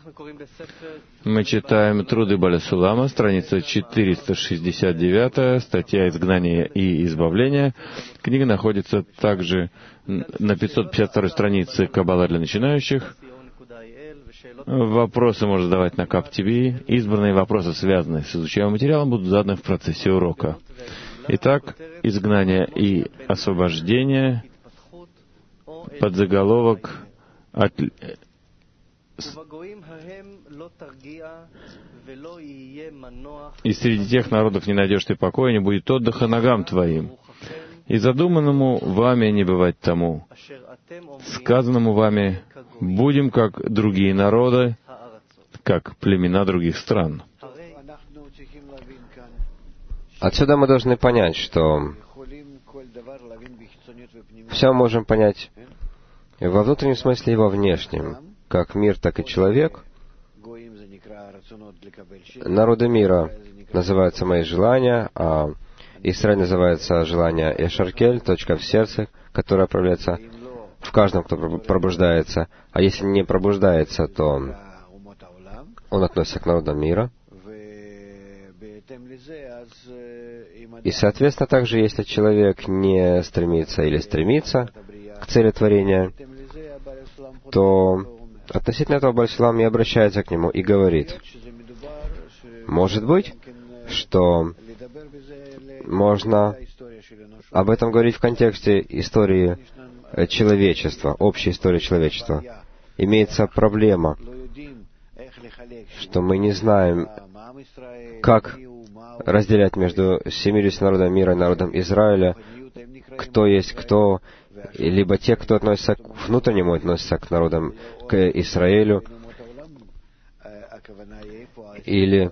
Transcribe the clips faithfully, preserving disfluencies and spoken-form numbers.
Мы читаем «Труды Баля Сулама», страница четыреста шестьдесят девять, статья «Изгнание и избавление». Книга находится также на пятьсот пятьдесят второй странице «Каббала для начинающих». Вопросы можно задавать на Каб ти ви. Избранные вопросы, связанные с изучаемым материалом, будут заданы в процессе урока. Итак, изгнание и освобождение, подзаголовок от... «И среди тех народов не найдешь ты покоя, не будет отдыха ногам твоим. И задуманному вами не бывать тому. Сказанному вами будем, как другие народы, как племена других стран». Отсюда мы должны понять, что все можем понять во внутреннем смысле и во внешнем, как мир, так и человек. Народы мира называются мои желания, а Израиль называется желание Эшаркель, точка в сердце, которая проявляется в каждом, кто пробуждается. А если не пробуждается, то он относится к народам мира. И, соответственно, также, если человек не стремится или стремится к цели творения, то относительно этого Баль Сулам и обращается к нему и говорит: может быть, что можно об этом говорить в контексте истории человечества, общей истории человечества. Имеется проблема, что мы не знаем, как разделять между семьюдесятью народами мира и народом Израиля, кто есть кто, либо те, кто относится к внутреннему, относятся к народам, к Израилю, или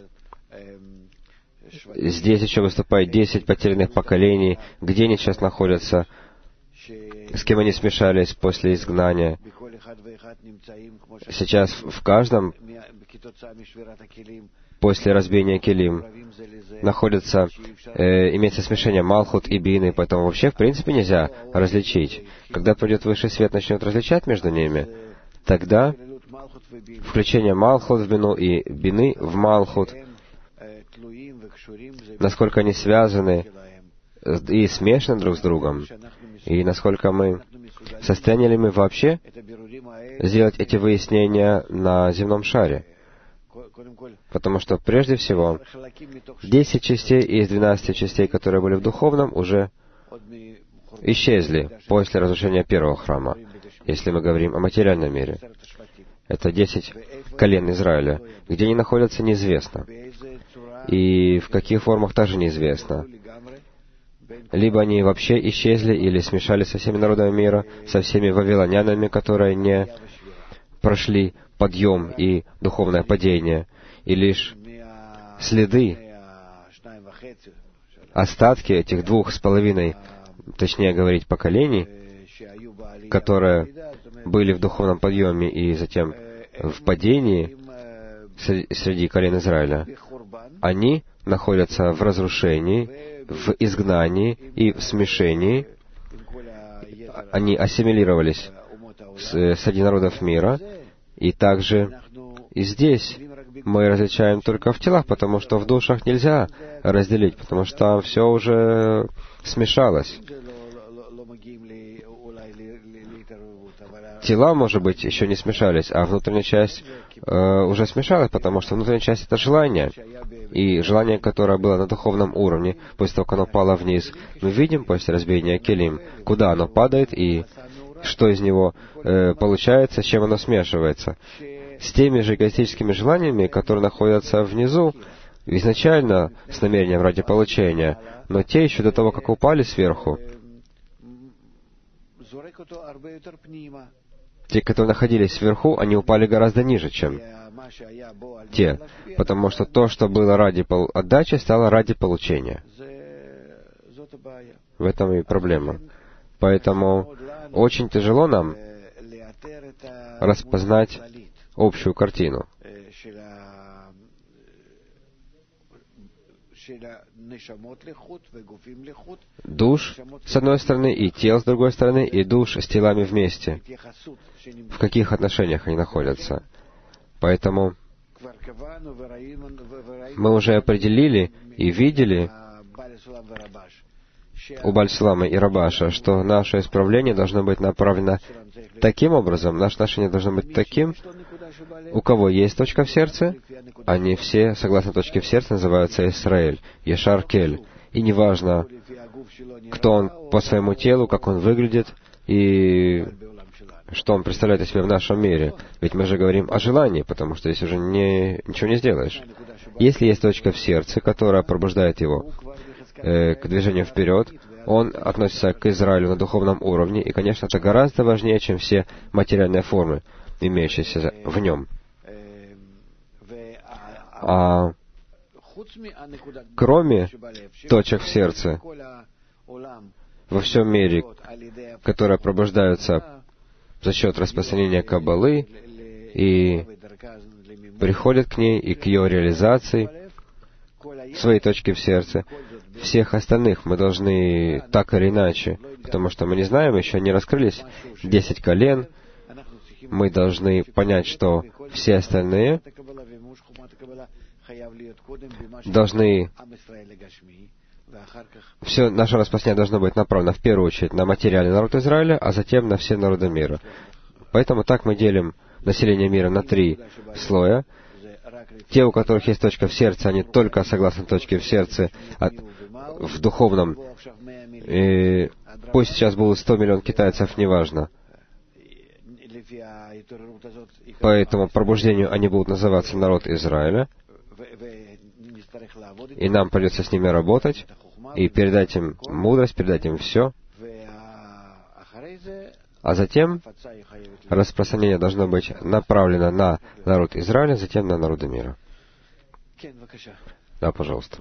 здесь еще выступает десять потерянных поколений, где они сейчас находятся, с кем они смешались после изгнания. Сейчас в каждом, после разбиения Келим, находится, э, имеется смешение Малхут и Бины, поэтому вообще, в принципе, нельзя различить. Когда придет высший свет, начнет различать между ними, тогда включение Малхут в Бину и Бины в Малхут, насколько они связаны и смешаны друг с другом, и насколько мы, в состоянии ли мы вообще сделать эти выяснения на земном шаре. Потому что, прежде всего, десять частей из двенадцати частей, которые были в духовном, уже исчезли после разрушения первого храма, если мы говорим о материальном мире. Это десять колен Израиля. Где они находятся, неизвестно. И в каких формах также неизвестно. Либо они вообще исчезли или смешались со всеми народами мира, со всеми вавилонянами, которые не прошли подъем и духовное падение, и лишь следы, остатки этих двух с половиной, точнее говорить, поколений, которые были в духовном подъеме и затем в падении среди колен Израиля, они находятся в разрушении, в изгнании и в смешении. Они ассимилировались среди народов мира, и также и здесь мы различаем только в телах, потому что в душах нельзя разделить, потому что там все уже смешалось. Тела, может быть, еще не смешались, а внутренняя часть э, уже смешалась, потому что внутренняя часть — это желание. И желание, которое было на духовном уровне, после того, как оно пало вниз, мы видим после разбиения Келим, куда оно падает и что из него э, получается, с чем оно смешивается. С теми же эгоистическими желаниями, которые находятся внизу, изначально с намерением ради получения, но те еще до того, как упали сверху, те, которые находились сверху, они упали гораздо ниже, чем те, потому что то, что было ради отдачи, стало ради получения. В этом и проблема. Поэтому очень тяжело нам распознать общую картину. Душ с одной стороны и тел с другой стороны, и душ с телами вместе. В каких отношениях они находятся? Поэтому мы уже определили и видели у Баль-Сулама и Рабаша, что наше исправление должно быть направлено таким образом, наше отношение должно быть таким, у кого есть точка в сердце, они все, согласно точке в сердце, называются Исраэль, Ешар Кель. И неважно, кто он по своему телу, как он выглядит, и что он представляет из себя в нашем мире. Ведь мы же говорим о желании, потому что здесь уже не, ничего не сделаешь. Если есть точка в сердце, которая пробуждает его э, к движению вперед, он относится к Израилю на духовном уровне, и, конечно, это гораздо важнее, чем все материальные формы, имеющиеся в нем. А кроме точек в сердце во всем мире, которые пробуждаются за счет распространения Каббалы и приходят к ней и к ее реализации, своей точки в сердце, всех остальных мы должны так или иначе, потому что мы не знаем, еще не раскрылись десять колен, мы должны понять, что все остальные должны... Все наше распространение должно быть направлено в первую очередь на материальный народ Израиля, а затем на все народы мира. Поэтому так мы делим население мира на три слоя. Те, у которых есть точка в сердце, они только согласно точке в сердце от, в духовном. И пусть сейчас будут сто миллионов китайцев, неважно. По этому пробуждению они будут называться народ Израиля. И нам придется с ними работать, и передать им мудрость, передать им все. А затем распространение должно быть направлено на народ Израиля, затем на народы мира. Да, пожалуйста.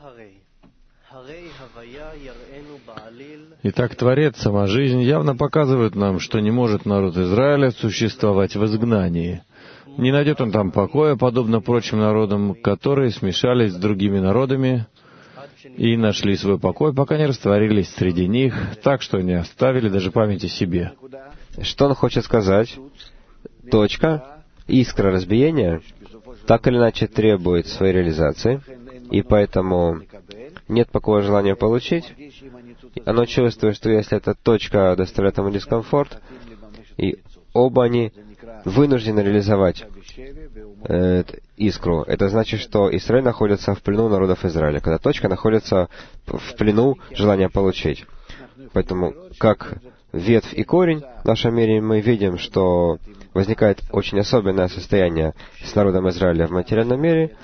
Итак, Творец, сама жизнь явно показывает нам, что не может народ Израиля существовать в изгнании. Не найдет он там покоя, подобно прочим народам, которые смешались с другими народами и нашли свой покой, пока не растворились среди них, так что не оставили даже памяти себе. Что он хочет сказать? Точка, искра разбиения, так или иначе требует своей реализации, и поэтому нет покоя желания получить. Оно чувствует, что если эта точка доставляет ему дискомфорт, и оба они вынуждены реализовать э, искру. Это значит, что Израиль находится в плену народов Израиля, когда точка находится в плену желания получить. Поэтому, как ветвь и корень в нашем мире, мы видим, что возникает очень особенное состояние с народом Израиля в материальном мире.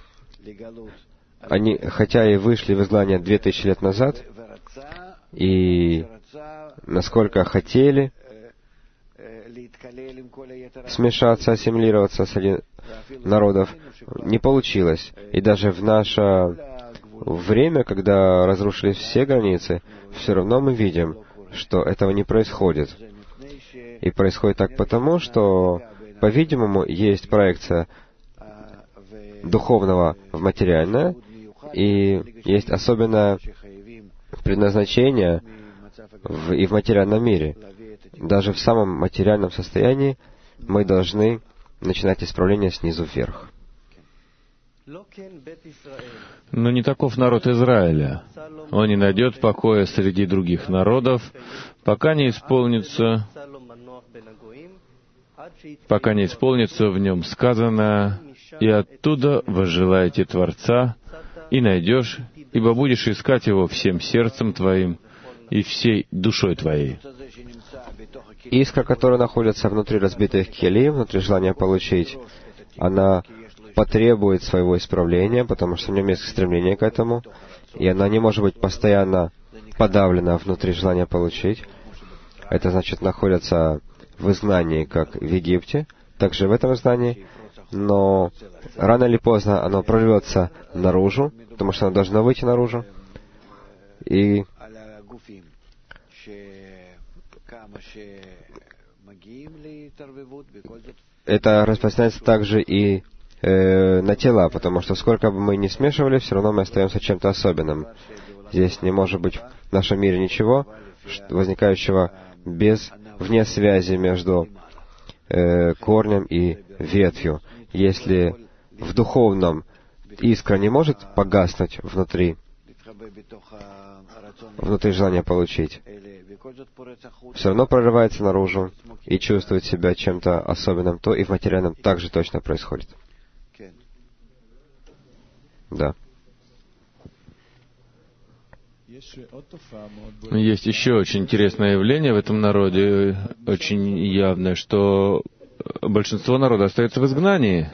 Они, хотя и вышли в изгнание две тысячи лет назад, и насколько хотели смешаться, ассимилироваться среди народов, не получилось. И даже в наше время, когда разрушились все границы, все равно мы видим, что этого не происходит. И происходит так потому, что, по-видимому, есть проекция духовного в материальное, и есть особенное предназначение в, и в материальном мире. Даже в самом материальном состоянии мы должны начинать исправление снизу вверх. Но не таков народ Израиля. Он не найдет покоя среди других народов, пока не исполнится, пока не исполнится в нем сказанное, и оттуда возжелаете Творца, и найдешь, ибо будешь искать Его всем сердцем твоим и всей душой твоей. Искра, которая находится внутри разбитых келим, внутри желания получить, она потребует своего исправления, потому что в нем есть стремление к этому, и она не может быть постоянно подавлена внутри желания получить. Это значит, находится в изгнании, как в Египте, также в этом изгнании, но рано или поздно оно прорвется наружу, потому что оно должно выйти наружу, и это распространяется также и э, на тела, потому что сколько бы мы ни смешивали, все равно мы остаемся чем-то особенным. Здесь не может быть в нашем мире ничего, возникающего без, вне связи между э, корнем и ветвью. Если в духовном искра не может погаснуть внутри, внутри желания получить, все равно прорывается наружу и чувствует себя чем-то особенным, то и в материальном также точно происходит. Да. Есть еще очень интересное явление в этом народе, очень явное, что большинство народа остается в изгнании.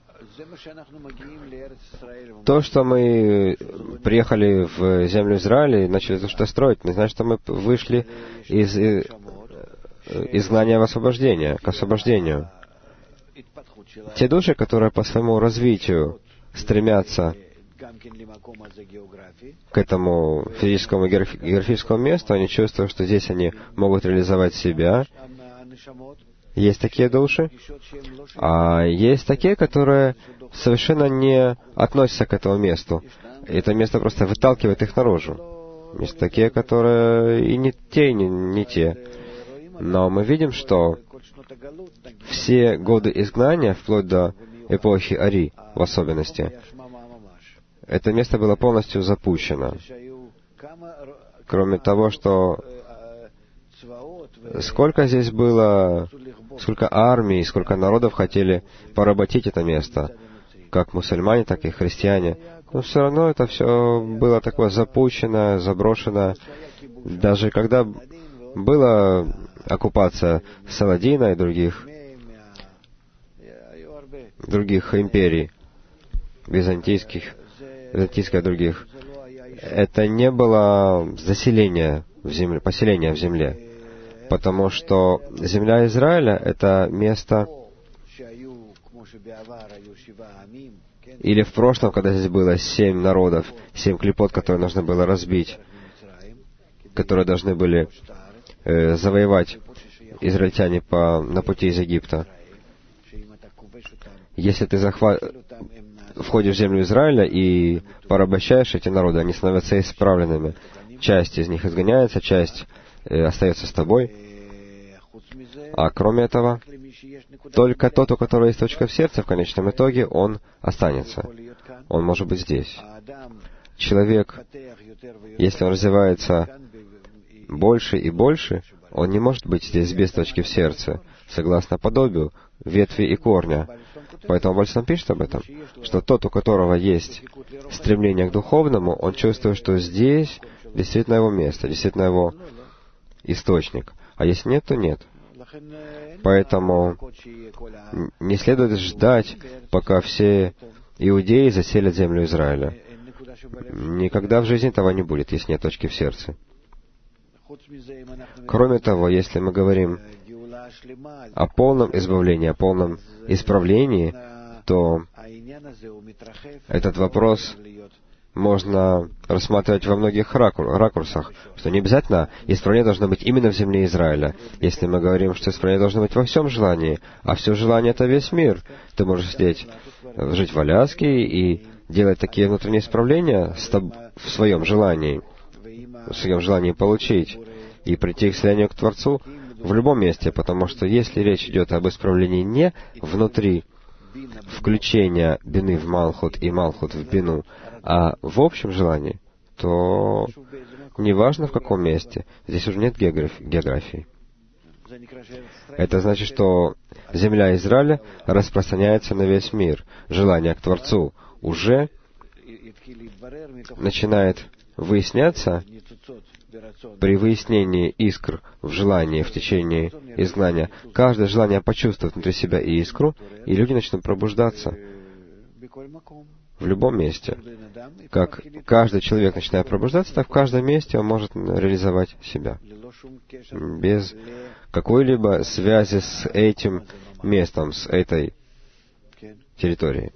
То, что мы приехали в землю Израиля и начали что-то строить, не значит, что мы вышли из изгнания в освобождение, к освобождению. Те души, которые по своему развитию стремятся к этому физическому и географическому месту, они чувствуют, что здесь они могут реализовать себя. Есть такие души, а есть такие, которые совершенно не относятся к этому месту. Это место просто выталкивает их наружу. Есть такие, которые и не те, и не, не те. Но мы видим, что все годы изгнания, вплоть до эпохи Ари в особенности, это место было полностью запущено. Кроме того, что сколько здесь было, сколько армий, сколько народов хотели поработить это место, как мусульмане, так и христиане. Но все равно это все было такое запущено, заброшено. Даже когда была оккупация Саладина и других, других империй, византийских, византийских и других, это не было заселения в земле, поселения в земле. Потому что земля Израиля — это место, или в прошлом, когда здесь было семь народов, семь клипот, которые нужно было разбить, которые должны были э, завоевать израильтяне по, на пути из Египта. Если ты захва... входишь в землю Израиля и порабощаешь эти народы, они становятся исправленными. Часть из них изгоняется, часть э, остается с тобой. А кроме этого, только тот, у которого есть точка в сердце, в конечном итоге, он останется. Он может быть здесь. Человек, если он развивается больше и больше, он не может быть здесь без точки в сердце, согласно подобию ветви и корня. Поэтому Бальсам пишет об этом, что тот, у которого есть стремление к духовному, он чувствует, что здесь действительно его место, действительно его источник. А если нет, то нет. Поэтому не следует ждать, пока все иудеи заселят землю Израиля. Никогда в жизни этого не будет, если нет точки в сердце. Кроме того, если мы говорим о полном избавлении, о полном исправлении, то этот вопрос можно рассматривать во многих ракурсах, что не обязательно исправление должно быть именно в земле Израиля. Если мы говорим, что исправление должно быть во всем желании, а все желание — это весь мир, ты можешь сидеть, жить в Аляске и делать такие внутренние исправления в своем желании, в своем желании получить, и прийти к слиянию к Творцу в любом месте, потому что если речь идет об исправлении не внутри включения бины в Малхут и Малхут в бину, а в общем желании, то неважно в каком месте, здесь уже нет географии. Это значит, что земля Израиля распространяется на весь мир. Желание к Творцу уже начинает выясняться при выяснении искр в желании в течение изгнания. Каждое желание почувствует внутри себя искру, и люди начнут пробуждаться в любом месте. Как каждый человек начинает пробуждаться, так в каждом месте он может реализовать себя. Без какой-либо связи с этим местом, с этой территорией.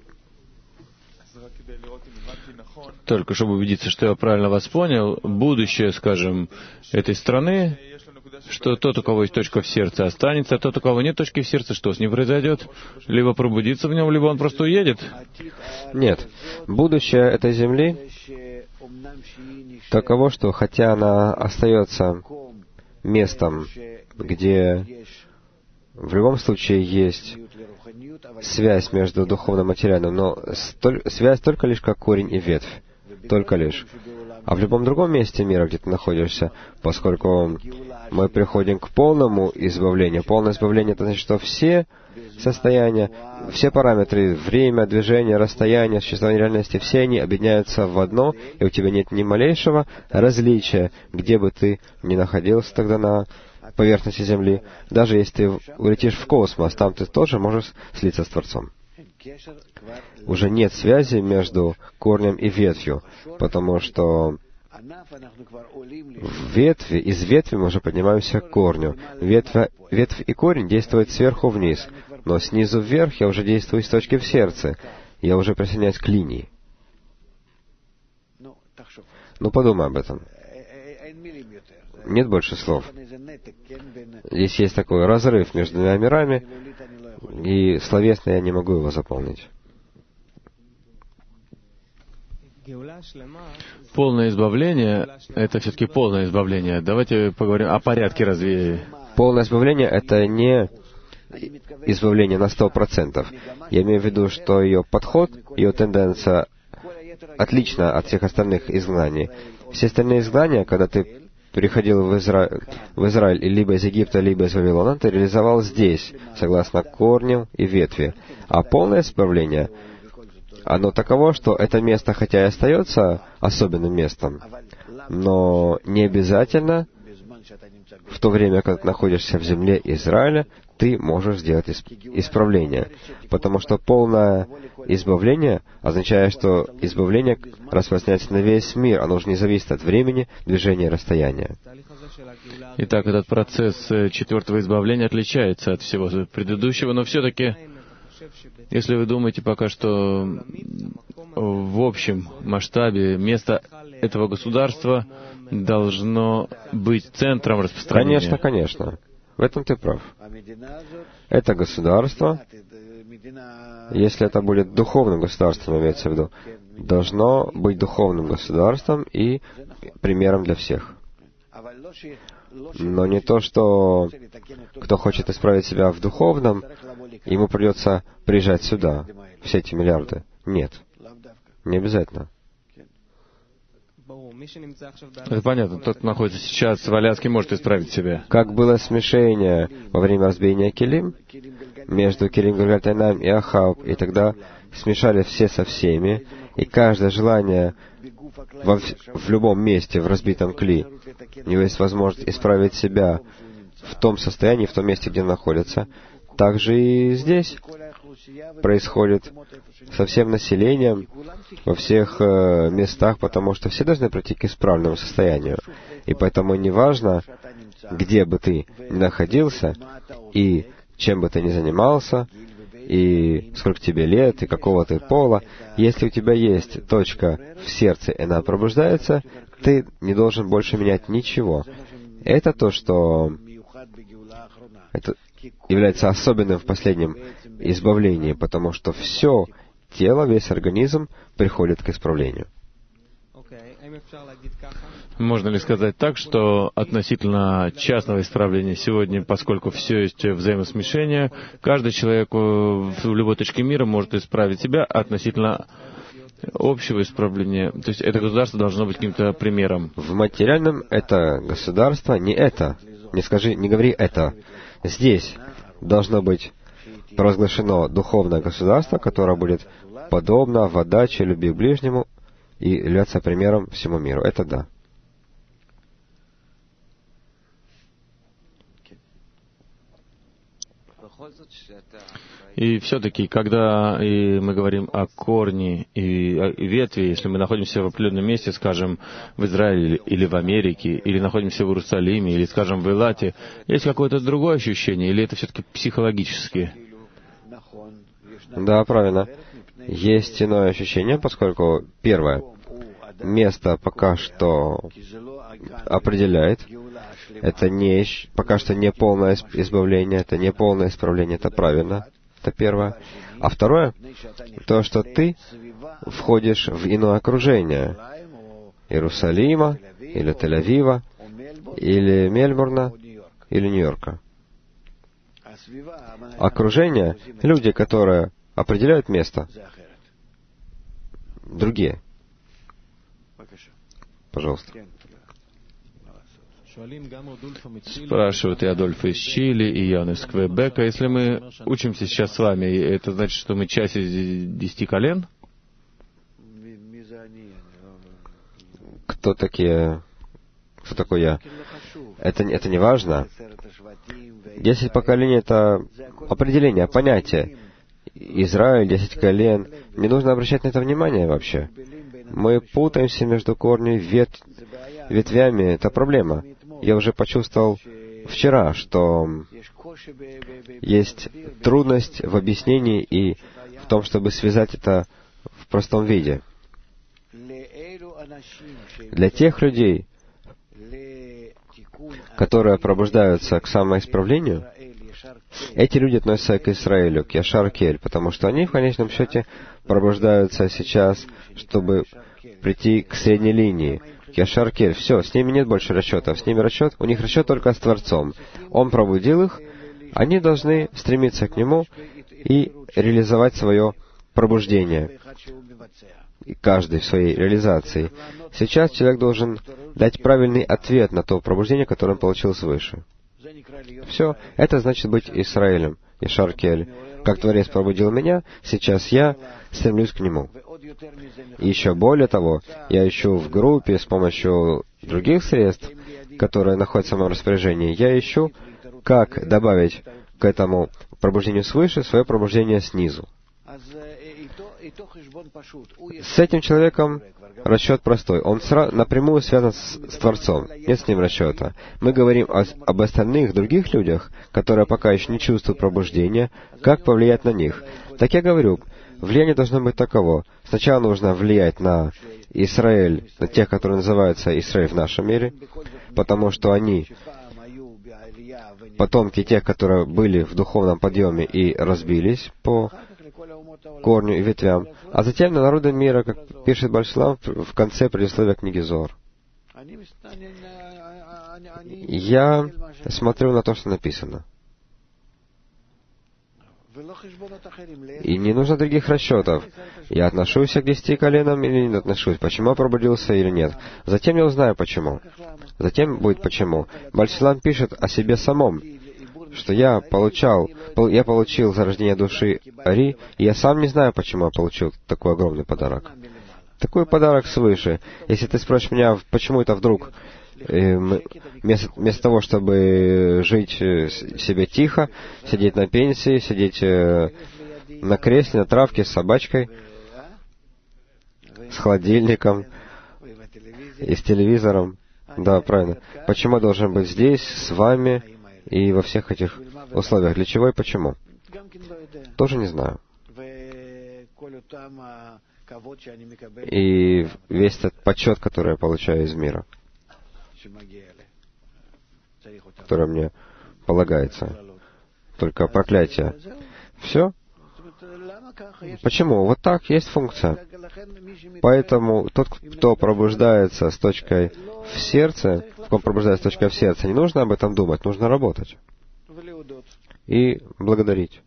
Только чтобы убедиться, что я правильно вас понял, будущее, скажем, этой страны, что тот, у кого есть точка в сердце, останется, а тот, у кого нет точки в сердце, что с ним произойдет? Либо пробудится в нем, либо он просто уедет? Нет. Будущее этой земли таково, что хотя она остается местом, где в любом случае есть связь между духовным и материальным, но столь, связь только лишь как корень и ветвь. Только лишь. А в любом другом месте мира, где ты находишься, поскольку мы приходим к полному избавлению, полное избавление — это значит, что все состояния, все параметры, время, движение, расстояние, существование реальности, все они объединяются в одно, и у тебя нет ни малейшего различия, где бы ты ни находился тогда на поверхности Земли. Даже если ты улетишь в космос, там ты тоже можешь слиться с Творцом. Уже нет связи между корнем и ветвью, потому что в ветви, из ветви мы уже поднимаемся к корню. Ветвь, ветвь и корень действуют сверху вниз, но снизу вверх я уже действую с точки в сердце. Я уже присоединяюсь к линии. Ну, подумай об этом. Нет больше слов. Здесь есть такой разрыв между двумя мирами, и словесно я не могу его заполнить. Полное избавление — это все-таки полное избавление. Давайте поговорим о порядке разве... Полное избавление — это не избавление на сто процентов. Я имею в виду, что ее подход, ее тенденция отлична от всех остальных изгнаний. Все остальные изгнания, когда ты приходил в Израиль, в Израиль либо из Египта, либо из Вавилона, ты реализовал здесь, согласно корню и ветви. А полное избавление, оно таково, что это место, хотя и остается особенным местом, но не обязательно в то время, когда ты находишься в земле Израиля, ты можешь сделать исправление. Потому что полное избавление означает, что избавление распространяется на весь мир. Оно уже не зависит от времени, движения, расстояния. Итак, этот процесс четвертого избавления отличается от всего предыдущего, но все-таки, если вы думаете пока что в общем масштабе, место этого государства должно быть центром распространения. Конечно, конечно. В этом ты прав. Это государство, если это будет духовным государством, имеется в виду, должно быть духовным государством и примером для всех. Но не то, что кто хочет исправить себя в духовном, ему придется приезжать сюда, все эти миллиарды. Нет. Не обязательно. Это понятно. Тот, кто находится сейчас в Аляске, может исправить себя. Как было смешение во время разбиения Килим между Килим Гильгальтайном и Ахав, и тогда смешали все со всеми, и каждое желание во, в любом месте в разбитом кли, у него есть возможность исправить себя в том состоянии, в том месте, где он находится. Так же и здесь происходит со всем населением, во всех э, местах, потому что все должны прийти к исправленному состоянию. И поэтому не важно, где бы ты ни находился, и чем бы ты ни занимался, и сколько тебе лет, и какого ты пола, если у тебя есть точка в сердце, и она пробуждается, ты не должен больше менять ничего. Это то, что это является особенным в последнем избавлении, потому что все тело, весь организм приходит к исправлению. Можно ли сказать так, что относительно частного исправления сегодня, поскольку все есть взаимосмешение, каждый человек в любой точке мира может исправить себя относительно общего исправления? То есть это государство должно быть каким-то примером. В материальном это государство не это. Не скажи, не говори это. Здесь должно быть провозглашено духовное государство, которое будет подобно в отдаче, любви к ближнему и являться примером всему миру. Это да. И все-таки, когда и мы говорим о корне и, о, и ветви, если мы находимся в определенном месте, скажем, в Израиле или в Америке, или находимся в Иерусалиме, или, скажем, в Элате, есть какое-то другое ощущение, или это все-таки психологически? Да, правильно. Есть иное ощущение, поскольку, первое, место пока что определяет, это не, пока что не полное избавление, это не полное исправление, это правильно, это первое. А второе, то, что ты входишь в иное окружение, Иерусалима, или Тель-Авива, или Мельбурна, или Нью-Йорка. окружение, люди, которые определяют место, другие. Пожалуйста. Спрашивают и Адольф из Чили, и Ян из Квебека. Если мы учимся сейчас с вами, это значит, что мы часть из десяти колен? Кто такие? Кто такой я? Это, это не важно. Десять поколений — это определение, понятие. Израиль, десять колен. Не нужно обращать на это внимание вообще. Мы путаемся между корнями, вет... ветвями. Это проблема. Я уже почувствовал вчера, что есть трудность в объяснении и в том, чтобы связать это в простом виде. Для тех людей, которые пробуждаются к самоисправлению, эти люди относятся к Израилю, к Яшар Кель, потому что они в конечном счете пробуждаются сейчас, чтобы прийти к средней линии, к Яшар Кель. Все, с ними нет больше расчетов. С ними расчет, у них расчет только с Творцом. Он пробудил их, они должны стремиться к Нему и реализовать свое пробуждение. И каждый в своей реализации. Сейчас человек должен дать правильный ответ на то пробуждение, которое он получил свыше. Все, это значит быть Израилем, Яшар Кель. Как Творец пробудил меня, сейчас я стремлюсь к Нему. И еще более того, я ищу в группе с помощью других средств, которые находятся в моем распоряжении, я ищу, как добавить к этому пробуждению свыше свое пробуждение снизу. С этим человеком расчет простой. Он сра- напрямую связан с, с Творцом. Нет с ним расчета. Мы говорим о, об остальных, других людях, которые пока еще не чувствуют пробуждения, как повлиять на них. Так я говорю, влияние должно быть таково. Сначала нужно влиять на Израиль, на тех, которые называются Израиль в нашем мире, потому что они потомки тех, которые были в духовном подъеме и разбились по корню и ветвям, а затем на народы мира, как пишет Бальшлам в конце предисловия книги Зоар. Я смотрю на то, что написано. И не нужно других расчетов. Я отношусь к десяти коленам или не отношусь, почему я пробудился или нет. Затем я узнаю, почему. Затем будет почему. Бальшлам пишет о себе самом, что я получал, я получил зарождение души Ари, и я сам не знаю, почему я получил такой огромный подарок. Такой подарок свыше. Если ты спросишь меня, почему это вдруг, э, вместо, вместо того, чтобы жить себе тихо, сидеть на пенсии, сидеть э, на кресле, на травке с собачкой, с холодильником и с телевизором. Да, правильно. Почему я должен быть здесь, с вами, и во всех этих условиях. Для чего и почему? Тоже не знаю. И весь этот почет, который я получаю из мира, который мне полагается, только проклятие. Все? Почему? Вот так есть функция. Поэтому тот, кто пробуждается с точкой в сердце, кто пробуждается с точкой в сердце, не нужно об этом думать, нужно работать. И благодарить.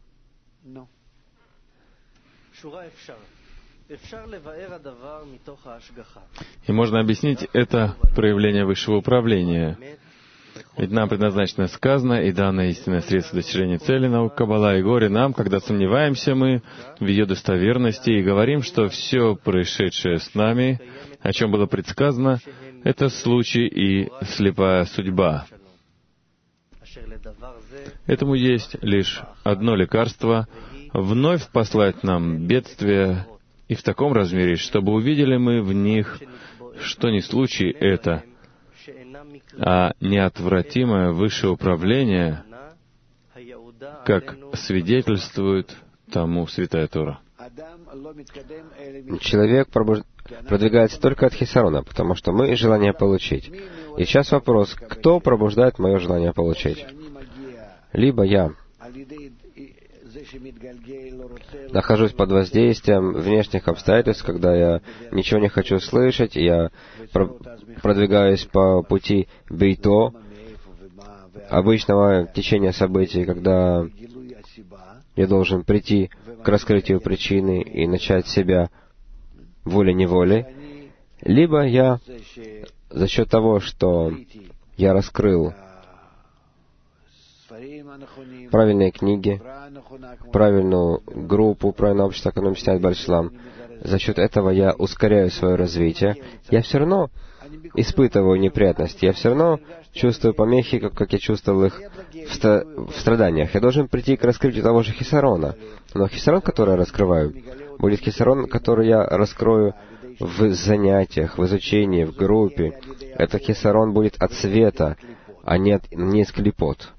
И можно объяснить это проявление высшего управления. Ведь нам предназначено сказано и данное истинное средство достижения цели, наука Каббала, и горе нам, когда сомневаемся мы в ее достоверности и говорим, что все происшедшее с нами, о чем было предсказано, это случай и слепая судьба. Этому есть лишь одно лекарство — вновь послать нам бедствия, и в таком размере, чтобы увидели мы в них, что не случай это, а неотвратимое высшее управление, как свидетельствует тому Святая Тора. Человек пробуж... продвигается только от хисарона, потому что мы желание получить. И сейчас вопрос, кто пробуждает мое желание получить? Либо я нахожусь под воздействием внешних обстоятельств, когда я ничего не хочу слышать, я продвигаюсь по пути бейто, обычного течения событий, когда я должен прийти к раскрытию причины и начать себя волей-неволей, либо я за счет того, что я раскрыл правильные книги, правильную группу, правильное общество, как нам объясняет Бар-Силам, за счет этого я ускоряю свое развитие, я все равно испытываю неприятности, я все равно чувствую помехи, как, как я чувствовал их в, ста- в страданиях. Я должен прийти к раскрытию того же хисарона. Но хисарон, который я раскрываю, будет хисарон, который я раскрою в занятиях, в изучении, в группе. Этот хисарон будет от света, а не, от, не из клипот.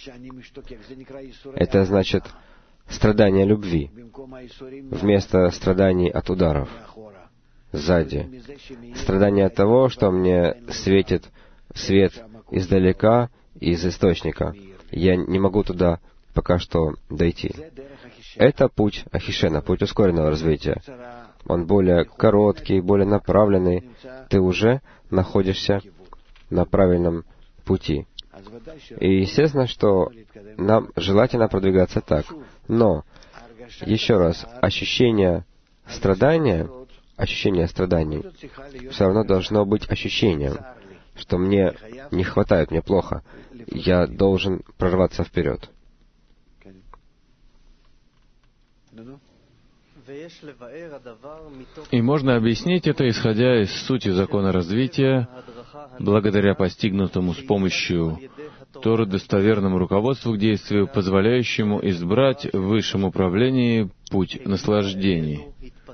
Это значит страдания любви вместо страданий от ударов сзади. Страдания от того, что мне светит свет издалека, из источника. Я не могу туда пока что дойти. Это путь Ахишена, путь ускоренного развития. Он более короткий, более направленный. Ты уже находишься на правильном пути. И естественно, что нам желательно продвигаться так. Но, еще раз, ощущение страдания, ощущение страданий все равно должно быть ощущением, что мне не хватает, мне плохо. Я должен прорваться вперед. И можно объяснить это, исходя из сути закона развития, благодаря постигнутому с помощью Торы достоверному руководству к действию, позволяющему избрать в высшем управлении путь наслаждений.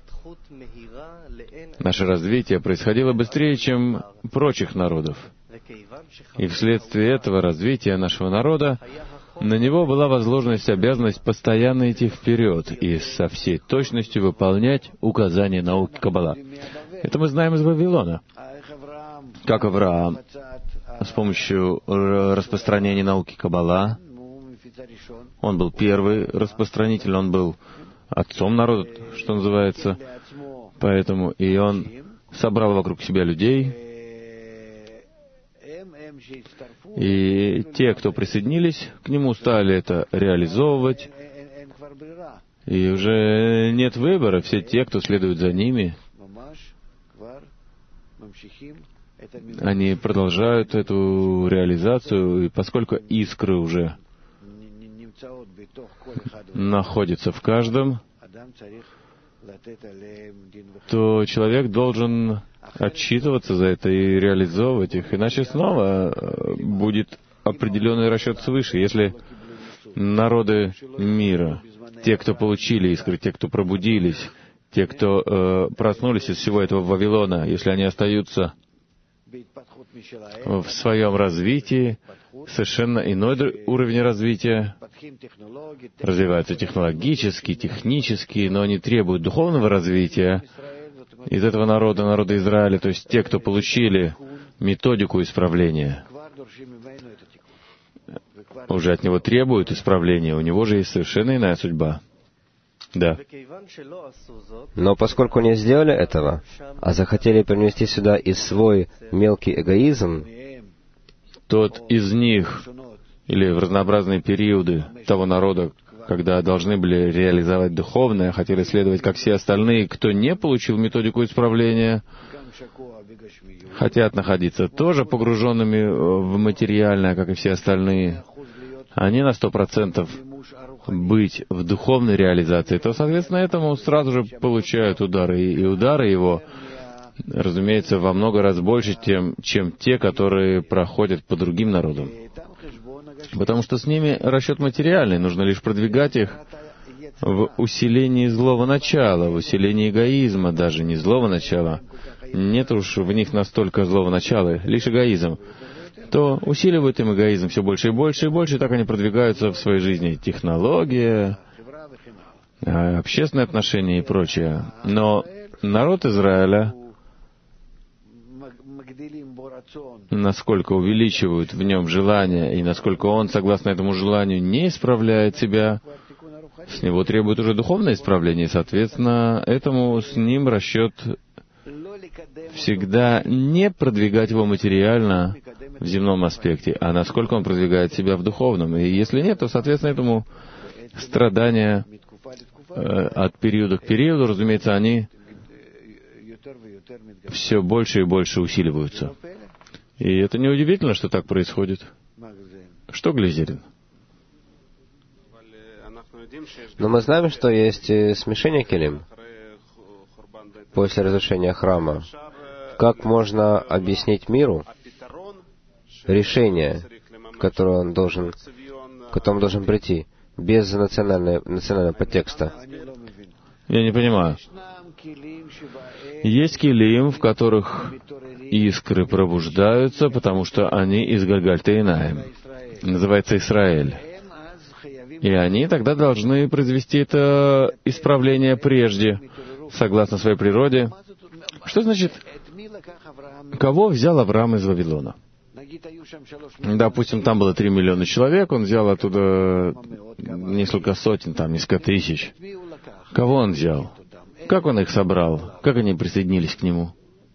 Наше развитие происходило быстрее, чем прочих народов. И вследствие этого развития нашего народа на него была возложена обязанность постоянно идти вперед и со всей точностью выполнять указания науки Каббала. Это мы знаем из Вавилона. Как Авраам с помощью распространения науки Каббала, он был первый распространитель, он был отцом народа, что называется, поэтому и он собрал вокруг себя людей, и те, кто присоединились к нему, стали это реализовывать, и уже нет выбора, все те, кто следует за ними, они продолжают эту реализацию, и поскольку искры уже находятся в каждом, то человек должен отчитываться за это и реализовывать их, иначе снова будет определенный расчет свыше. Если народы мира, те, кто получили искры, те, кто пробудились, те, кто э, проснулись из всего этого Вавилона, если они остаются в своем развитии, совершенно иной уровень развития, развиваются технологически, технически, но они требуют духовного развития из этого народа, народа Израиля, то есть те, кто получили методику исправления, уже от него требуют исправления, у него же есть совершенно иная судьба. Да. Но поскольку не сделали этого, а захотели принести сюда и свой мелкий эгоизм, тот из них, или в разнообразные периоды того народа, когда должны были реализовать духовное, хотели следовать, как все остальные, кто не получил методику исправления, хотят находиться тоже погруженными в материальное, как и все остальные, они на сто процентов быть в духовной реализации, то, соответственно, этому сразу же получают удары. И удары его, разумеется, во много раз больше, чем, чем те, которые проходят по другим народам. Потому что с ними расчет материальный, нужно лишь продвигать их в усилении злого начала, в усилении эгоизма, даже не злого начала. Нет уж в них настолько злого начала, лишь эгоизм. То усиливают им эгоизм все больше и больше и больше, и так они продвигаются в своей жизни. Технология, общественные отношения и прочее. Но народ Израиля, насколько увеличивают в нем желание, и насколько он, согласно этому желанию, не исправляет себя, с него требует уже духовное исправление, и, соответственно, этому с ним расчет всегда не продвигать его материально, в земном аспекте, а насколько он продвигает себя в духовном. И если нет, то, соответственно, этому страдания э, от периода к периоду, разумеется, они все больше и больше усиливаются. И это неудивительно, что так происходит. Что Глизерин? Но мы знаем, что есть смешение келим после разрушения храма. Как можно объяснить миру решение, которое он должен, к которому он должен прийти, без национального, национального подтекста? Я не понимаю. Есть келим, в которых искры пробуждаются, потому что они из Гальгальта-Инаим. Называется Исраэль. И они тогда должны произвести это исправление прежде, согласно своей природе. Что значит, кого взял Авраам из Вавилона? Допустим, там было три миллиона человек, он взял оттуда несколько сотен, там несколько тысяч. Кого он взял? Как он их собрал? Как они присоединились к нему?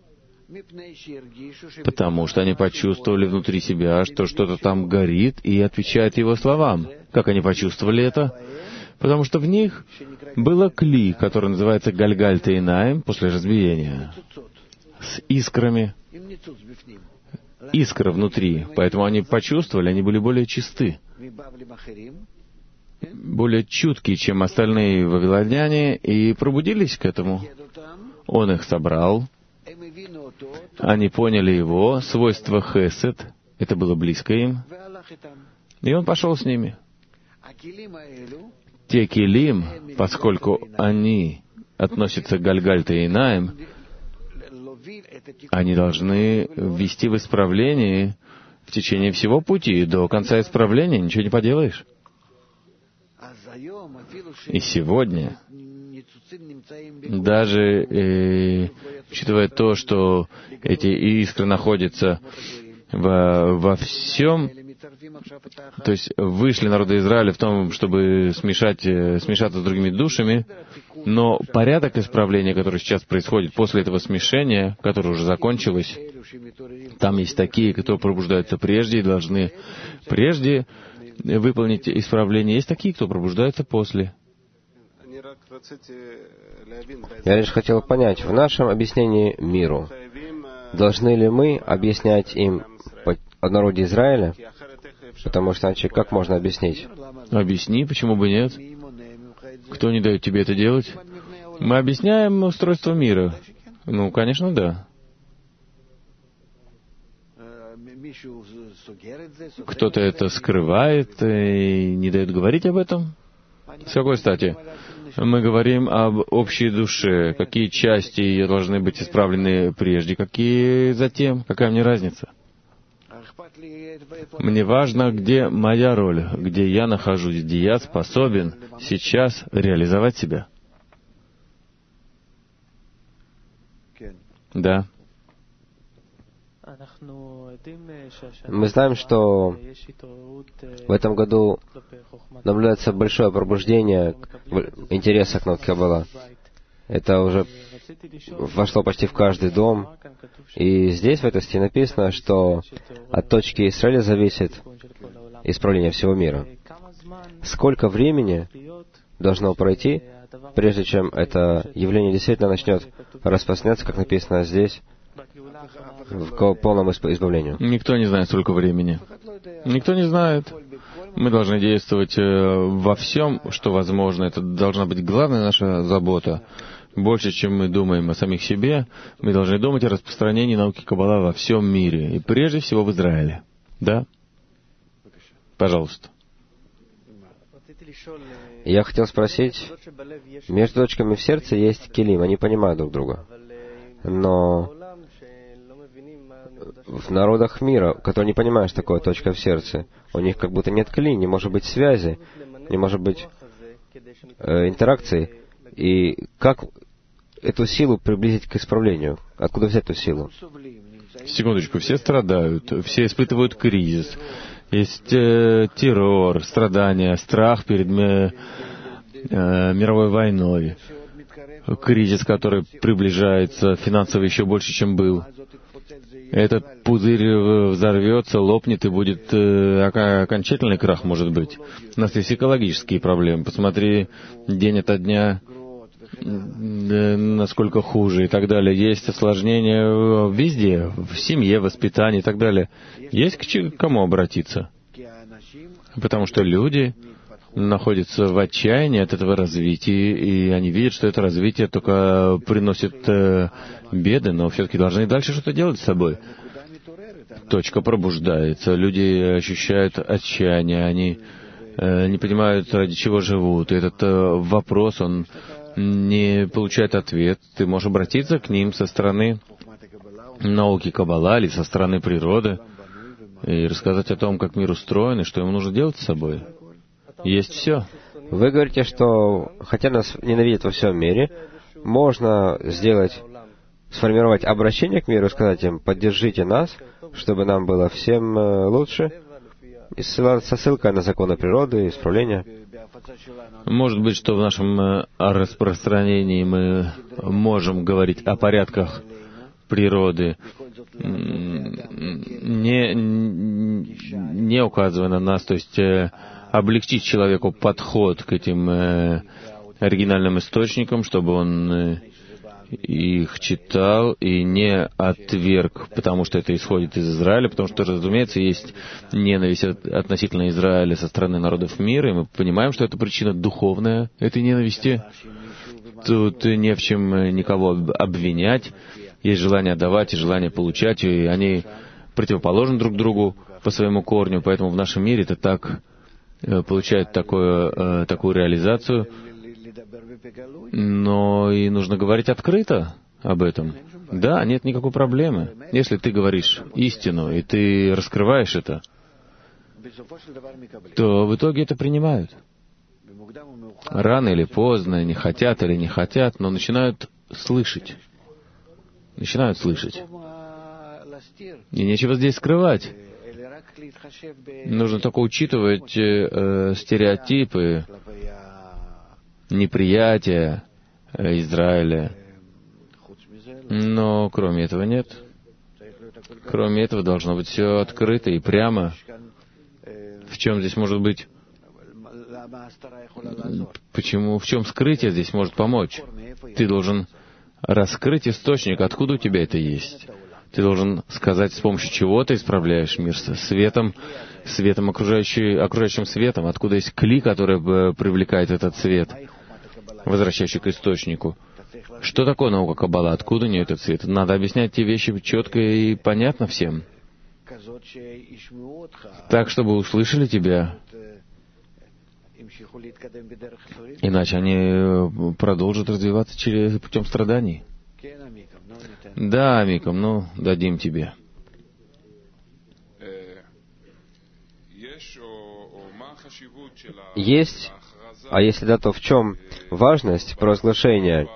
Потому что они почувствовали внутри себя, что что-то там горит и отвечает его словам. Как они почувствовали это? Потому что в них было кли, который называется Гальгальта-Инаим после разбиения, с искрами. Искра внутри. Поэтому они почувствовали, они были более чисты, более чуткие, чем остальные вавилоняне, и пробудились к этому. Он их собрал, они поняли его, свойство хесед, это было близко им, и он пошел с ними. Те келим, поскольку они относятся к Гальгальта-Инаим, они должны ввести в исправление в течение всего пути. До конца исправления ничего не поделаешь. И сегодня, даже э, учитывая то, что эти искры находятся во, во всем, то есть вышли народы Израиля в том, чтобы смешать, смешаться с другими душами, но порядок исправления, который сейчас происходит после этого смешения, которое уже закончилось, там есть такие, кто пробуждаются прежде и должны прежде выполнить исправление. Есть такие, кто пробуждается после. Я лишь хотел понять, в нашем объяснении миру, должны ли мы объяснять им о народе Израиля? Потому что иначе как можно объяснить? Объясни, почему бы нет? Кто не дает тебе это делать? Мы объясняем устройство мира. Ну, конечно, да. Кто-то это скрывает и не дает говорить об этом? С какой стати? Мы говорим об общей душе. Какие части ее должны быть исправлены прежде, какие затем? Какая мне разница? Мне важно, где моя роль, где я нахожусь, где я способен сейчас реализовать себя. Да. Мы знаем, что в этом году наблюдается большое пробуждение интереса к науке Каббала. Это уже вошло почти в каждый дом. И здесь, в этой статье, написано, что от точки Израиля зависит исправление всего мира. Сколько времени должно пройти, прежде чем это явление действительно начнет распространяться, как написано здесь, в полном избавлении? Никто не знает, сколько времени. Никто не знает. Мы должны действовать во всем, что возможно. Это должна быть главная наша забота. Больше, чем мы думаем о самих себе, мы должны думать о распространении науки Каббала во всем мире, и прежде всего в Израиле. Да? Пожалуйста. Я хотел спросить, между точками в сердце есть келим, они понимают друг друга. Но в народах мира, которые не понимают, что такое точка в сердце, у них как будто нет кли, не может быть связи, не может быть э, интеракции. И как эту силу приблизить к исправлению? Откуда взять эту силу? Секундочку, все страдают, все испытывают кризис. Есть э, террор, страдания, страх перед э, э, мировой войной, кризис, который приближается, финансово еще больше, чем был. этот пузырь взорвется, лопнет, и будет э, окончательный крах, может быть. У нас есть экологические проблемы. Посмотри, день ото дня, э, насколько хуже и так далее. Есть осложнения везде, в семье, в воспитании и так далее. Есть к кому обратиться. Потому что люди находятся в отчаянии от этого развития, и они видят, что это развитие только приносит э, беды, но все-таки должны дальше что-то делать с собой. Точка пробуждается, люди ощущают отчаяние, они э, не понимают, ради чего живут. И этот э, вопрос, он не получает ответ. Ты можешь обратиться к ним со стороны науки Каббала или со стороны природы и рассказать о том, как мир устроен и что ему нужно делать с собой. Есть все. Вы говорите, что хотя нас ненавидят во всем мире, можно сделать, сформировать обращение к миру, сказать им: поддержите нас, чтобы нам было всем лучше, и со ссылкой на законы природы, исправления. Может быть, что в нашем распространении мы можем говорить о порядках природы, не, не указывая на нас, то есть облегчить человеку подход к этим э, оригинальным источникам, чтобы он э, их читал и не отверг, потому что это исходит из Израиля, потому что, разумеется, есть ненависть относительно Израиля со стороны народов мира, и мы понимаем, что это причина духовная этой ненависти. Тут не в чем никого обвинять. Есть желание отдавать и желание получать, и они противоположны друг другу по своему корню, поэтому в нашем мире это так получает такое, такую реализацию, но и нужно говорить открыто об этом. Да, нет никакой проблемы. Если ты говоришь истину, и ты раскрываешь это, то в итоге это принимают. Рано или поздно, не хотят или не хотят, но начинают слышать. Начинают слышать. И нечего здесь скрывать. Нужно только учитывать э, стереотипы, неприятия э, Израиля. Но кроме этого нет. Кроме этого должно быть все открыто и прямо. В чем здесь может быть? Почему? В чем скрытие здесь может помочь? Ты должен раскрыть источник, откуда у тебя это есть. Ты должен сказать, с помощью чего ты исправляешь мир, светом, светом окружающий, окружающим светом, откуда есть кли, который привлекает этот свет, возвращающий к источнику. Что такое наука Каббала? Откуда у нее этот свет? Надо объяснять те вещи четко и понятно всем, так, чтобы услышали тебя. Иначе они продолжат развиваться через путем страданий. Да, Микам, ну, дадим тебе. Есть, а если да, то в чем важность провозглашения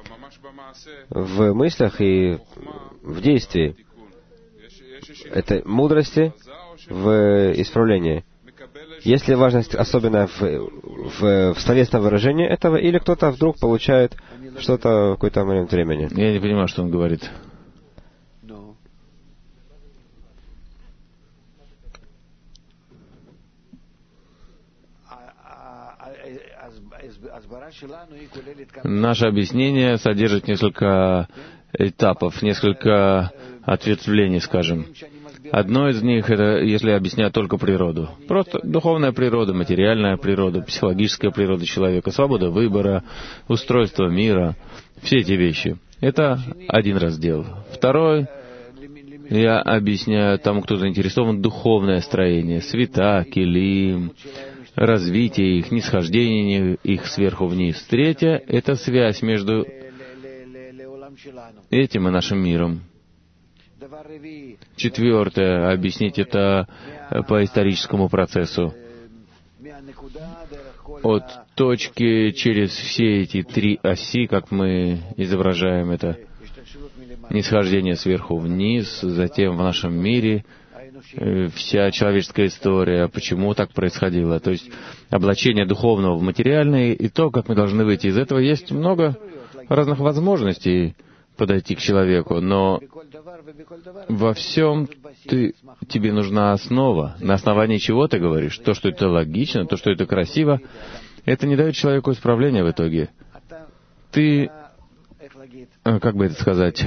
в мыслях и в действии? Это мудрости в исправлении. Есть ли важность особенно в, в, в словесном выражении этого, или кто-то вдруг получает что-то в какой-то момент времени? Я не понимаю, что он говорит. Наше объяснение содержит несколько этапов, несколько ответвлений, скажем. Одно из них — это если объяснять только природу. Просто духовная природа, материальная природа, психологическая природа человека, свобода выбора, устройство мира, все эти вещи. Это один раздел. Второй — я объясняю тому, кто заинтересован, духовное строение, света, келим, развитие их, нисхождение их сверху вниз. Третье — это связь между этим и нашим миром. Четвертое — объяснить это по историческому процессу. От точки через все эти три оси, как мы изображаем это, нисхождение сверху вниз, затем в нашем мире, вся человеческая история, почему так происходило. То есть облачение духовного в материальное, и то, как мы должны выйти из этого. Есть много разных возможностей, подойти к человеку, но во всем ты, тебе нужна основа. На основании чего ты говоришь? То, что это логично, то, что это красиво, это не дает человеку исправления в итоге. Ты, как бы это сказать,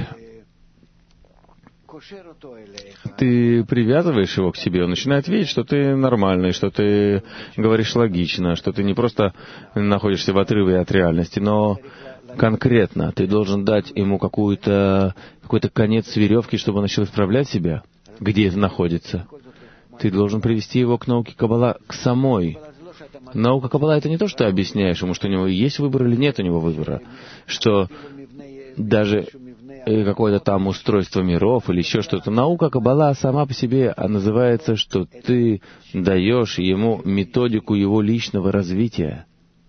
ты привязываешь его к себе, он начинает видеть, что ты нормальный, что ты говоришь логично, что ты не просто находишься в отрыве от реальности, но конкретно ты должен дать ему какую-то, какой-то конец веревки, чтобы он начал исправлять себя, где это находится. Ты должен привести его к науке Каббала, к самой. Наука Каббала — это не то, что ты объясняешь ему, что у него есть выбор или нет у него выбора, что даже какое-то там устройство миров или еще что-то. Наука Каббала сама по себе называется, что ты даешь ему методику его личного развития.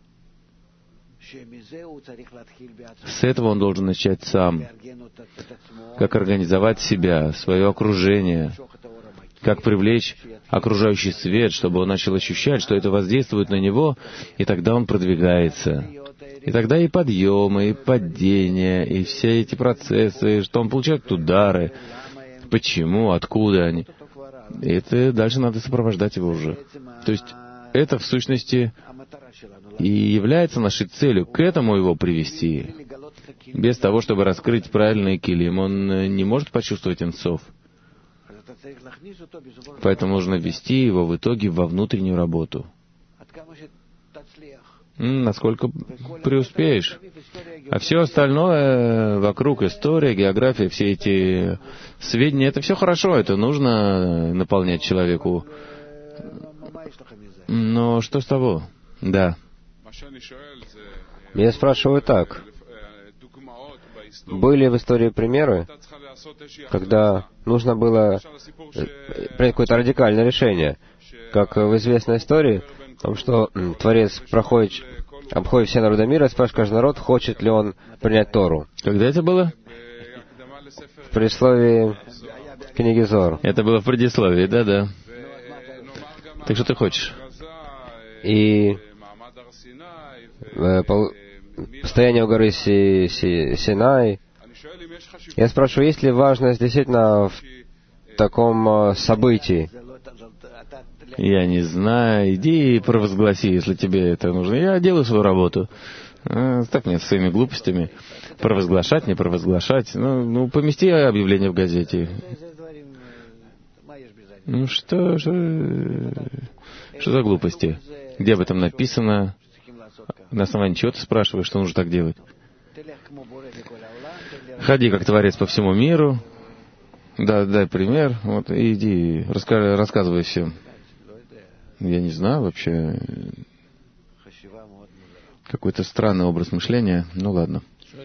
С этого он должен начать сам. Как организовать себя, свое окружение, как привлечь окружающий свет, чтобы он начал ощущать, что это воздействует на него, и тогда он продвигается. И тогда и подъемы, и падения, и все эти процессы, что он получает удары, почему, откуда они. И это дальше надо сопровождать его уже. То есть это в сущности и является нашей целью, к этому его привести. Без того, чтобы раскрыть правильный килим, он не может почувствовать инсов. Поэтому нужно ввести его в итоге во внутреннюю работу. Насколько преуспеешь. А все остальное вокруг, история, география, все эти сведения, это все хорошо, это нужно наполнять человеку. Но что с того? Да. Я спрашиваю так. Были в истории примеры, когда нужно было принять какое-то радикальное решение, как в известной истории, о том, что Творец проходит, обходит все народы мира и спрашивает каждый народ, хочет ли он принять Тору. Когда это было? В предисловии книги Зоар. Это было в предисловии, да-да. Так что ты хочешь? И э, по, состояние у горы Си, Си, Синай. Я спрашиваю, есть ли важность действительно в таком событии? Я не знаю. Иди и провозгласи, если тебе это нужно. Я делаю свою работу. А, так нет, своими глупостями. Провозглашать, не провозглашать. Ну, ну помести объявление в газете. Ну что же... Что за глупости? Где об этом написано? На основании чего ты спрашиваешь, что нужно так делать? Ходи как Творец по всему миру. Да, дай пример. Вот, иди, раска- рассказывай всем. Я не знаю вообще. Какой-то странный образ мышления. Ну ладно.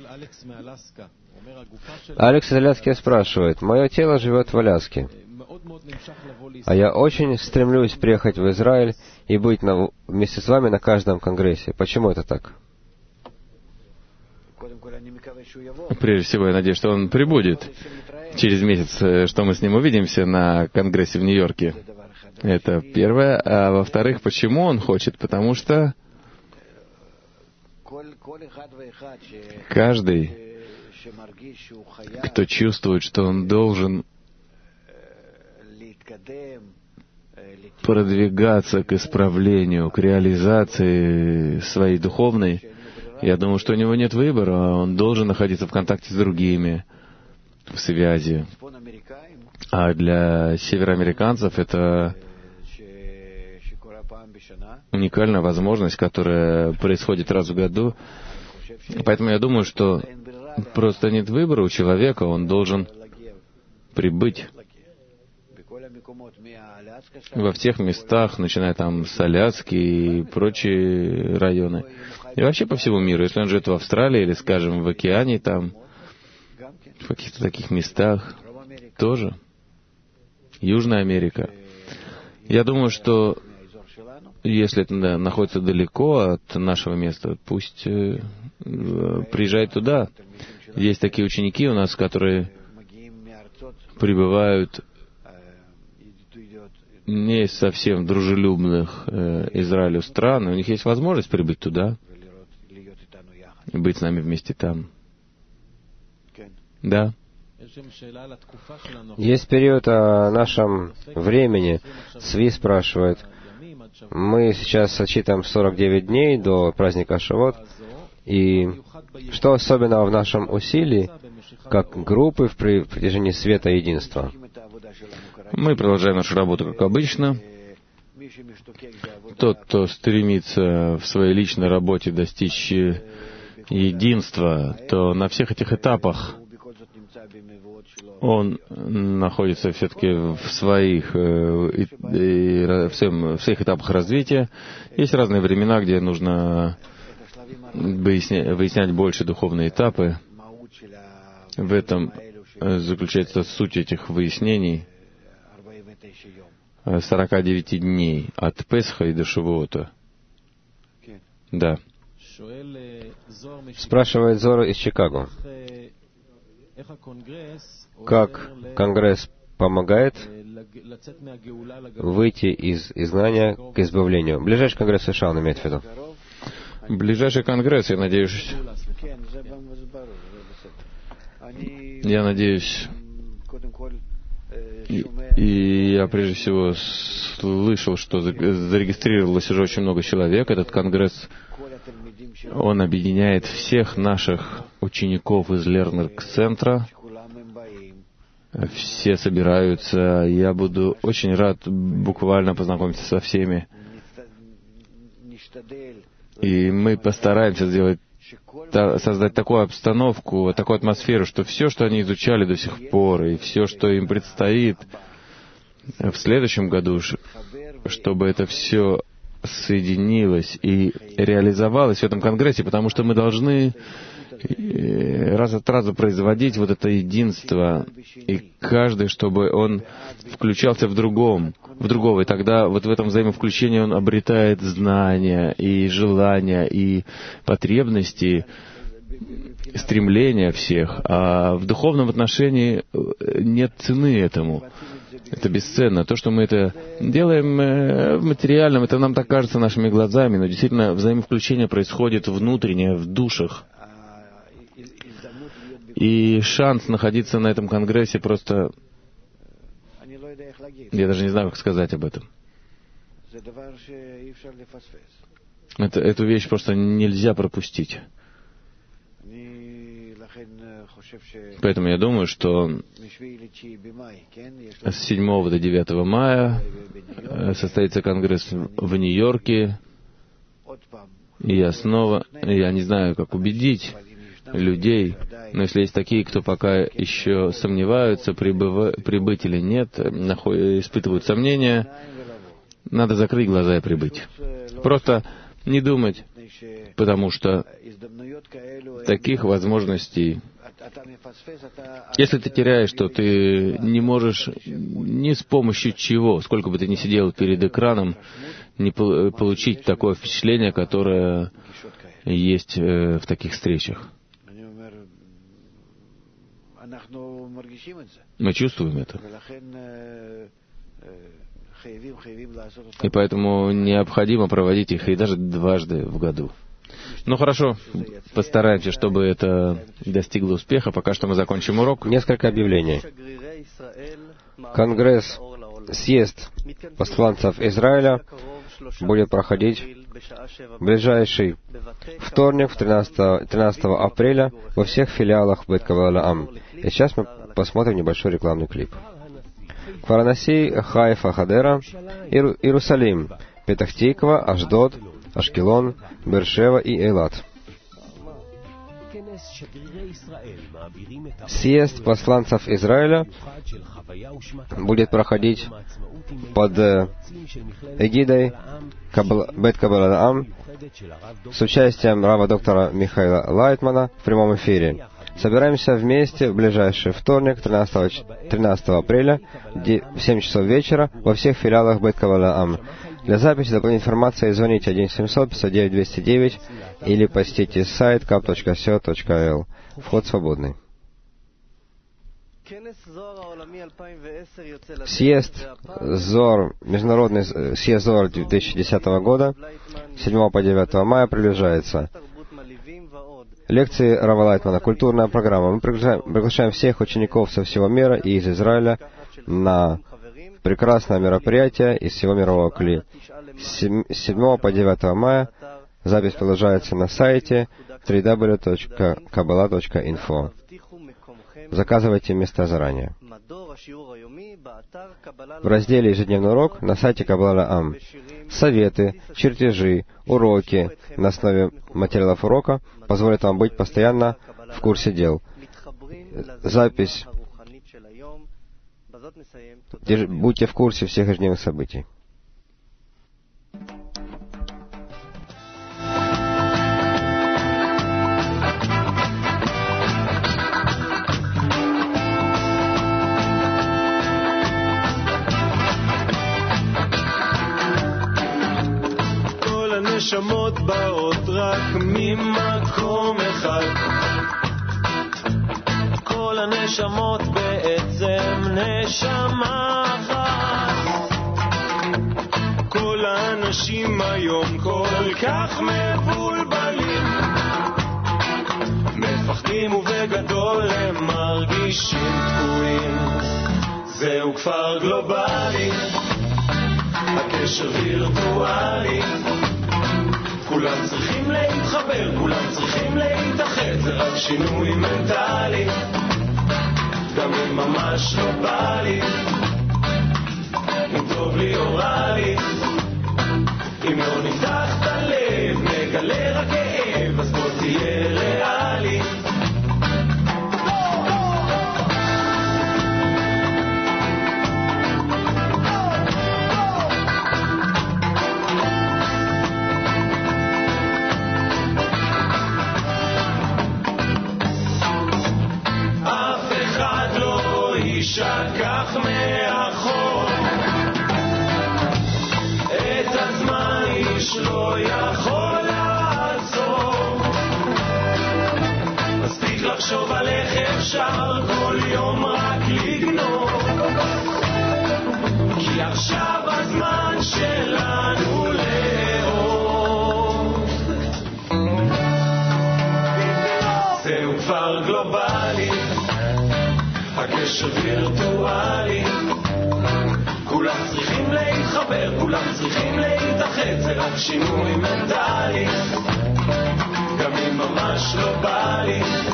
Алекс из Аляски спрашивает. Мое тело живет в Аляске, а я очень стремлюсь приехать в Израиль и быть на, вместе с вами на каждом конгрессе. Почему это так? Прежде всего, я надеюсь, что он прибудет через месяц, что мы с ним увидимся на конгрессе в Нью-Йорке. Это первое. А во-вторых, почему он хочет? Потому что каждый, кто чувствует, что он должен продвигаться к исправлению, к реализации своей духовной, я думаю, что у него нет выбора, он должен находиться в контакте с другими, в связи. А для североамериканцев это уникальная возможность, которая происходит раз в году. Поэтому я думаю, что просто нет выбора у человека, он должен прибыть во всех местах, начиная там с Аляски и прочие районы. И вообще по всему миру. Если он живет в Австралии или, скажем, в океане, там, в каких-то таких местах, тоже. Южная Америка. Я думаю, что если это да, находится далеко от нашего места, пусть э, приезжает туда. Есть такие ученики у нас, которые прибывают не из совсем дружелюбных э, Израилю стран, у них есть возможность прибыть туда и быть с нами вместе там. Да. Есть период о нашем времени. Цви спрашивает. Мы сейчас отчитываем сорок девять дней до праздника Шавот. И что особенного в нашем усилии, как группы в протяжении света и единства? Мы продолжаем нашу работу, как обычно. Тот, кто стремится в своей личной работе достичь единства, то на всех этих этапах он находится все-таки в своих, и, и, в, своем, в своих этапах развития. Есть разные времена, где нужно выяснять, выяснять больше духовные этапы. В этом заключается суть этих выяснений сорока девяти дней от Песха и до Шавуота. Да. Спрашивает Зора из Чикаго. Как Конгресс помогает выйти из изгнания к избавлению? Ближайший Конгресс США, он имеет в виду. Ближайший Конгресс, я надеюсь... Я надеюсь... И, и я прежде всего слышал, что зарегистрировалось уже очень много человек. Этот Конгресс, он объединяет всех наших учеников из Лернер-центра. Все собираются. Я буду очень рад буквально познакомиться со всеми. И мы постараемся сделать, создать такую обстановку, такую атмосферу, что все, что они изучали до сих пор, и все, что им предстоит в следующем году, чтобы это все соединилось и реализовалось в этом Конгрессе, потому что мы должны раз от раза производить вот это единство, и каждый, чтобы он включался в другом, в другого, и тогда вот в этом взаимовключении он обретает знания и желания, и потребности, стремления всех, а в духовном отношении нет цены этому. Это бесценно. То, что мы это делаем в материальном, это нам так кажется нашими глазами, но действительно взаимовключение происходит внутреннее, в душах. И шанс находиться на этом конгрессе просто... Я даже не знаю, как сказать об этом. Это, эту вещь просто нельзя пропустить. Поэтому я думаю, что с седьмого до девятого мая состоится конгресс в Нью-Йорке. И я снова... Я не знаю, как убедить людей, но если есть такие, кто пока еще сомневаются, прибыв... прибыть или нет, наход... испытывают сомнения, надо закрыть глаза и прибыть. Просто не думать, потому что таких возможностей... Если ты теряешь, то ты не можешь ни с помощью чего, сколько бы ты ни сидел перед экраном, не получить такое впечатление, которое есть в таких встречах. Мы чувствуем это. И поэтому необходимо проводить их и даже дважды в году. Ну хорошо, постараемся, чтобы это достигло успеха. Пока что мы закончим урок. Несколько объявлений. Конгресс, съезд посланцев Израиля будет проходить в ближайший вторник, тринадцатого апреля, во всех филиалах Бет Каббала Ам. И сейчас мы посмотрим небольшой рекламный клип. Варанаси, Хайфа, Хадера, Иру, Иерусалим, Петах-Тиква, Ашдод, Ашкелон, Бершева и Эйлат. Съезд посланцев Израиля будет проходить под эгидой Бет Каббала Ам с участием рава доктора Михаила Лайтмана в прямом эфире. Собираемся вместе в ближайший вторник, тринадцатого апреля, в семь часов вечера, во всех филиалах Бет Каббала Ам. Для записи дополнительной информации звоните один семьсот пятьдесят девять двести девять или посетите сайт кап точка си о точка эл. Вход свободный. Съезд Зор, Международный съезд Зор две тысячи десятого года, с седьмого по девятое мая приближается. Лекции Рава Лайтмана, культурная программа. Мы приглашаем, приглашаем всех учеников со всего мира и из Израиля на прекрасное мероприятие из всего мирового Кли. С седьмого по девятое мая запись продолжается на сайте дабл ю дабл ю дабл ю точка каббала точка инфо. Заказывайте места заранее. В разделе «Ежедневный урок» на сайте Каббала Ам советы, чертежи, уроки на основе материалов урока позволят вам быть постоянно в курсе дел. Запись. Будьте в курсе всех ежедневных событий. נשמות באות רק ממקום אחד. כל הנשמות בעצם נשמה אחת. כל האנשים היום כל כך מבולבלים, מפחדים ובגדול הם מרגישים תקועים. זהו כפר גלובלי, הקשר וירטואלי. כולם צריכים להתחבר, כולם צריכים להתאחד, זה רק שינוי מנטלי, גם אם ממש לא בא לי, אם טוב לי או רע לי, אם לא נפתח את הלב, נגלה רק כאב, אז בוא תהיה ריאלי. שכח מאחור את הזמן, איש לא יכול לעצור. מספיק לחשוב על איך אפשר כל יום רק לגנוב, כי עכשיו הזמן שלנו לאור. זהו כבר גלובלי, הקשר וירטואלי. כולם צריכים להתחבר, כולם צריכים להתאחד, זה רק שינוי מנטלי, גם אם ממש לא בא לי.